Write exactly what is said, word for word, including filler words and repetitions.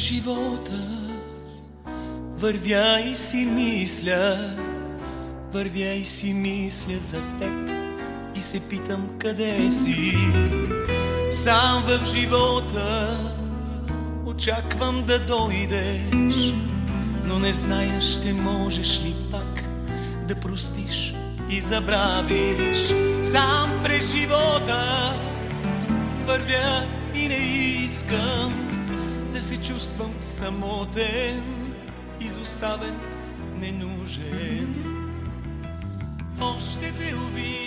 живота, вървя и си мисля, вървя и си мисля за теб и се питам къде си. Сам в живота очаквам да дойдеш, но не зная ще можеш ли пак да простиш и забравиш. Сам през живота вървя и не искам да се чувствам самотен, изоставен, ненужен. Още те обичам.